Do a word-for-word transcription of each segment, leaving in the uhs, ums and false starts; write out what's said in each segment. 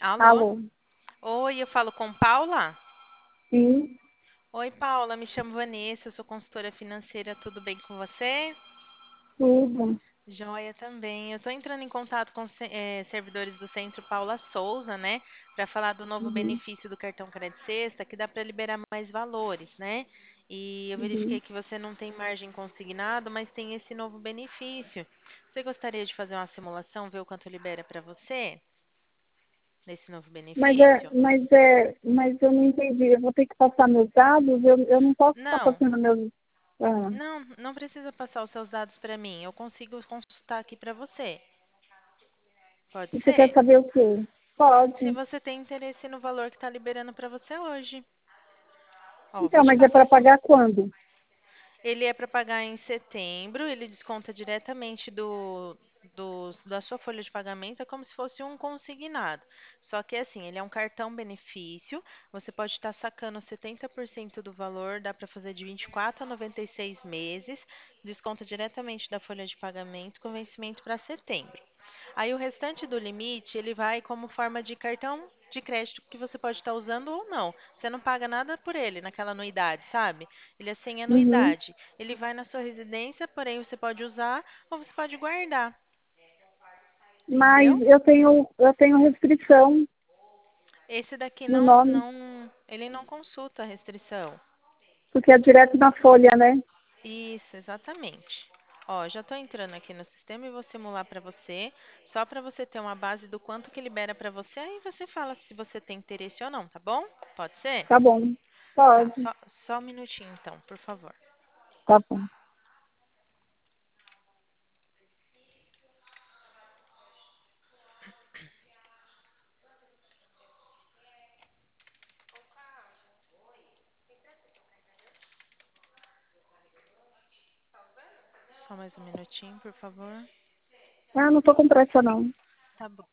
Alô? Alô, Oi, eu falo com Paula? sim, Oi, Paula, me chamo Vanessa, eu sou consultora financeira, tudo bem com você? tudo. Joia também. Eu estou entrando em contato com os se- eh, servidores do Centro Paula Souza, né, para falar do novo Uhum, benefício do cartão Crédito Sexta, que dá para liberar mais valores, né? E eu verifiquei uhum. que você não tem margem consignado, mas tem esse novo benefício. Você gostaria de fazer uma simulação, ver o quanto libera para você nesse novo Mas é, benefício? mas é, mas eu não entendi. Eu vou ter que passar meus dados? Eu, eu não posso estar Não. passando meus. Ah, Não, não precisa passar os seus dados para mim. Eu consigo consultar aqui para você. Pode você quer ser? saber o quê? Se Pode. você tem interesse no valor que está liberando para você hoje. Ó, vou Então, te mas é passar. para pagar quando? Ele é para pagar em setembro, ele desconta diretamente do, do- da sua folha de pagamento, é como se fosse um consignado. Só que assim, ele é um cartão benefício, você pode estar sacando setenta por cento do valor, dá para fazer de vinte e quatro a noventa e seis meses, desconta diretamente da folha de pagamento com vencimento para setembro. Aí o restante do limite, ele vai como forma de cartão de crédito que você pode estar usando ou não. Você não paga nada por ele naquela anuidade, sabe? Ele é sem Uhum. anuidade. Ele vai na sua residência, porém você pode usar ou você pode guardar, Mas entendeu? eu tenho, eu tenho restrição Esse daqui no não, nome, não, ele não consulta a restrição. porque é direto na folha, né? Isso, exatamente. Ó, já estou entrando aqui no sistema e vou simular para você, só para você ter uma base do quanto que libera para você, aí você fala se você tem interesse ou não, tá bom? Pode ser? Tá bom. Tá, Pode, só, só um minutinho então, por favor. tá bom. Só mais um minutinho, por favor. Ah, não tô com pressa, não. Tá bom.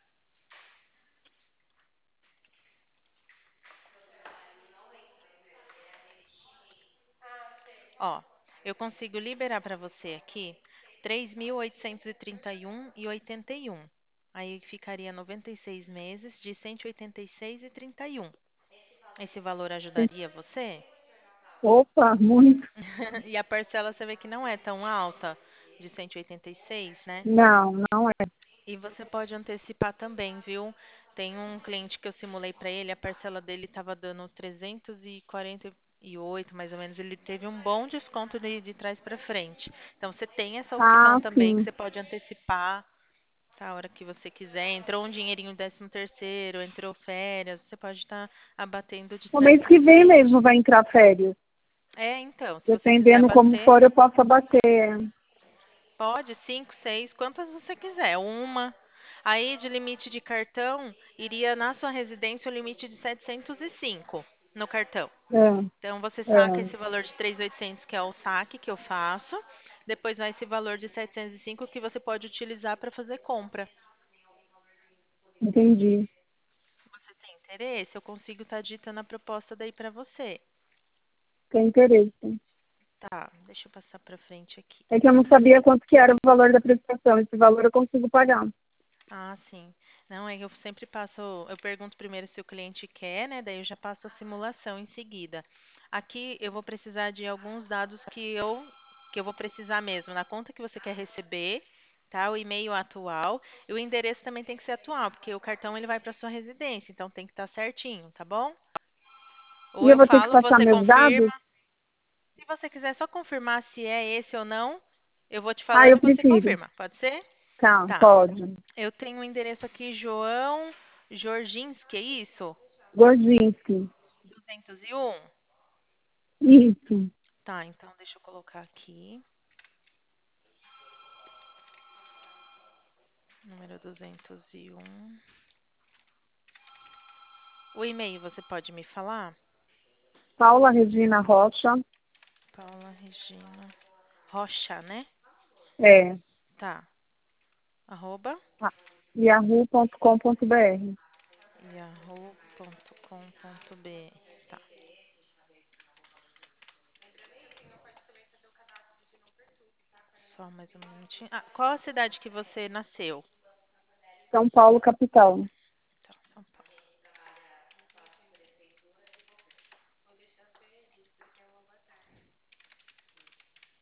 Ó, eu consigo liberar para você aqui três mil oitocentos e trinta e um e oitenta e um. Aí ficaria noventa e seis meses de cento e oitenta e seis e trinta e um. Esse valor ajudaria você? Opa, muito. E a parcela você vê que não é tão alta, de cento e oitenta e seis, né? Não, não é. E você pode antecipar também, viu? Tem um cliente que eu simulei para ele, a parcela dele estava dando trezentos e quarenta e oito, mais ou menos. Ele teve um bom desconto de, de trás para frente. Então você tem essa opção Ah, também que sim. você pode antecipar, tá? A hora que você quiser. Entrou um dinheirinho décimo terceiro, entrou férias, você pode estar abatendo de O trás mês para que vem frente. mesmo vai entrar férias. É, então, se você quiser Dependendo como abater, for, eu posso abater. pode, cinco, seis, quantas você quiser, uma. Aí de limite de cartão, iria na sua residência o limite de setecentos e cinco no cartão. É, Então você é, saca é, esse valor de três mil e oitocentos, que é o saque que eu faço. Depois vai esse valor de setecentos e cinco que você pode utilizar para fazer compra. entendi. Você tem interesse? Eu consigo estar ditando a proposta daí para você. Tem interesse. Tá, deixa eu passar para frente aqui. É que eu não sabia quanto que era o valor da prestação. Esse valor eu consigo pagar. Ah, sim. Não, é que eu sempre passo, eu pergunto primeiro se o cliente quer, né? Daí eu já passo a simulação em seguida. Aqui eu vou precisar de alguns dados que eu que eu vou precisar mesmo, na conta que você quer receber, tá? O e-mail atual e o endereço também tem que ser atual, porque o cartão ele vai para sua residência, então tem que estar certinho, tá bom? Ou E eu eu vou ter que falo, passar você meus dados? confirma. Se você quiser só confirmar se é esse ou não, eu vou te Ah, falando eu e você prefiro. confirma. Pode ser? Tá, Tá. pode. Eu tenho um endereço aqui, João Jorginski, é isso? Gorzinski. duzentos e um. Isso. Tá, então deixa eu colocar aqui. Número duzentos e um. O e-mail você pode me falar? Paula Regina Rocha. Paula Regina Rocha, né? É. Tá. Arroba yahoo ponto com ponto br. yahoo ponto com ponto br. Tá. Só mais um minutinho. Ah, qual a cidade que você nasceu? São Paulo, capital. Tá, São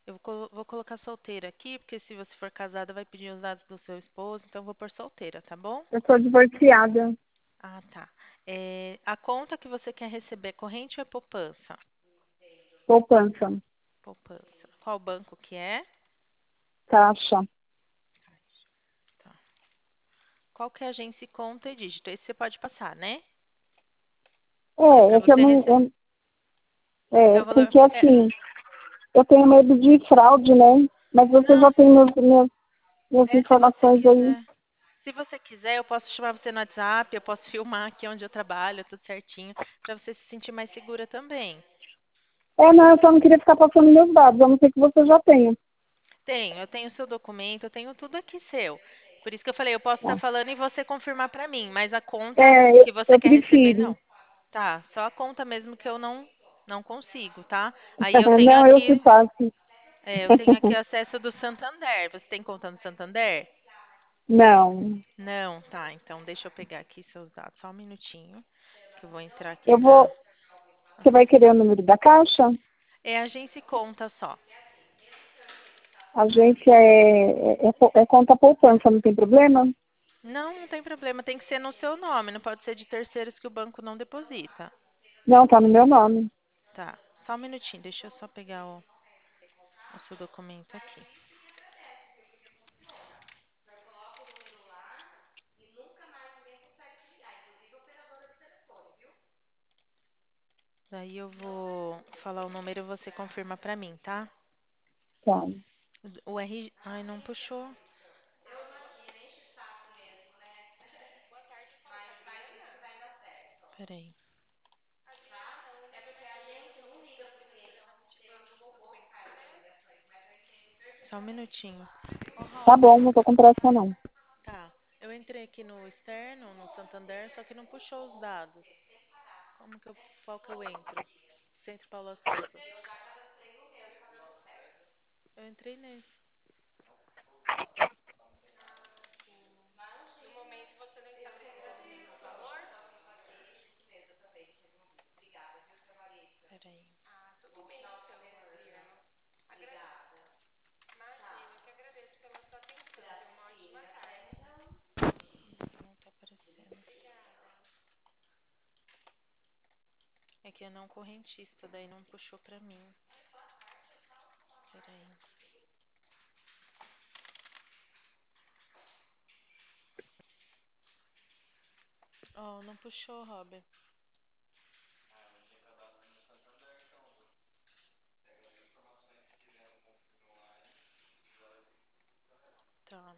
Eu vou, colo- vou colocar solteira aqui, porque se você for casada vai pedir os dados do seu esposo, então eu vou pôr solteira, tá bom? Eu sou divorciada. Ah, tá. É, a conta que você quer receber, é corrente ou é poupança? Poupança. Poupança. Qual banco que é? Caixa. Tá. Qual que é a agência e conta e dígito? Esse você pode passar, né? É É, para é que eu você não. receber. eu- É é, o valor. porque É, assim, eu tenho medo de fraude, né? Mas você já não, tem meus, minhas, minhas é se você informações aí. quiser. Se você quiser, eu posso chamar você no WhatsApp, eu posso filmar aqui onde eu trabalho, tudo certinho, para você se sentir mais segura também. É, não, eu só não queria ficar passando meus dados, a não ser que você já tenha. Tenho, eu tenho seu documento, eu tenho tudo aqui seu. Por isso que eu falei, eu posso estar Tá. falando e você confirmar para mim, mas a conta É, eu, que você eu quer receber, prefiro. não. Tá, só a conta mesmo que eu não não consigo, tá? Aí eu tenho Não, eu que aqui, faço. é, eu tenho aqui acesso do Santander. Você tem conta no Santander? Não. Não, tá. Então deixa eu pegar aqui seus dados, só um minutinho, que eu vou entrar aqui Eu na. vou. Você vai querer o número da caixa? É agência e conta só. A gente é, é, é é conta poupança, não tem problema? Não, não tem problema, tem que ser no seu nome, não pode ser de terceiros que o banco não deposita. Não, tá no meu nome. Tá, só um minutinho, deixa eu só pegar o, o seu documento aqui. Daí eu vou falar o número e você confirma pra mim, tá? Tá. O R. Ai, não puxou. Peraí. Só um minutinho. Ô, Tá Rob, bom, não tô com pressa não. tá. Eu entrei aqui no externo, no Santander, só que não puxou os dados. Como que eu, qual que eu entro? Centro Paula Souza. Eu entrei nesse. Peraí. Não tá aparecendo. É que é não correntista, daí não puxou pra mim. Peraí. Ó, não puxou, Rob. Tá.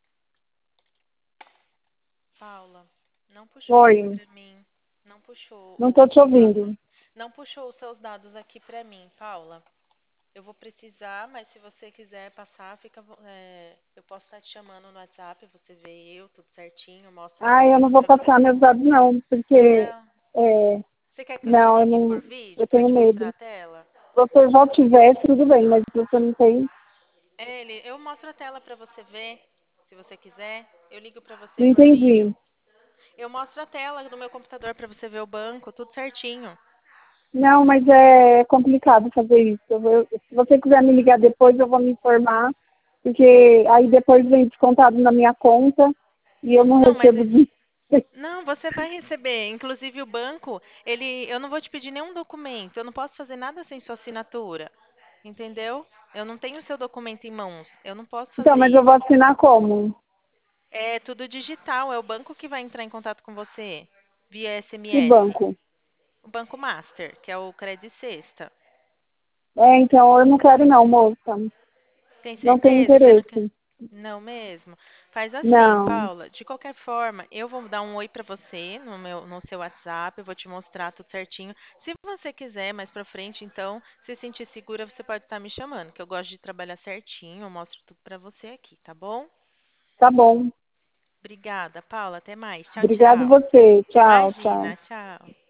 Paula, não puxou aqui Oi, pra mim. Não puxou não tô os te seus dados. ouvindo. Não puxou os seus dados aqui pra mim, Paula. Eu vou precisar, mas se você quiser passar, fica, vo- é, eu posso estar te chamando no WhatsApp, você vê eu, tudo certinho, mostro Ah, eu não vou pra você. passar meus dados não, porque Não. é, Você quer que eu te não, eu ligue por não, vídeo eu pra tenho te mostrar medo. a tela? Se você já tivesse, tudo bem, mas se você não tem, É, Ele, eu mostro a tela pra você ver, se você quiser. Eu ligo pra você não por vídeo. entendi. Eu mostro a tela do meu computador pra você ver o banco, tudo certinho. Não, mas é complicado fazer isso. Eu vou- se você quiser me ligar depois, eu vou me informar, porque aí depois vem descontado na minha conta e eu não Não, mas recebo é- dinheiro. não, você vai receber. Inclusive o banco, ele, eu não vou te pedir nenhum documento. Eu não posso fazer nada sem sua assinatura. Entendeu? Eu não tenho seu documento em mãos. Eu não posso Então, fazer mas eu vou isso. assinar como? É tudo digital. É o banco que vai entrar em contato com você via Que S M S. banco? O Banco Master, que é o Credit Sexta. É, então eu não quero não, moça. Tem Não tenho certeza que você não quer? interesse. Não mesmo. Faz assim, Não, Paula. De qualquer forma, eu vou dar um oi pra você no meu, no seu WhatsApp. Eu vou te mostrar tudo certinho. Se você quiser mais pra frente, então, se sentir segura, você pode estar me chamando, que eu gosto de trabalhar certinho. Eu mostro tudo pra você aqui, tá bom? tá bom. Obrigada, Paula. Até mais. Tchau, Obrigado tchau. você. Tchau, tchau. Imagina. Tchau.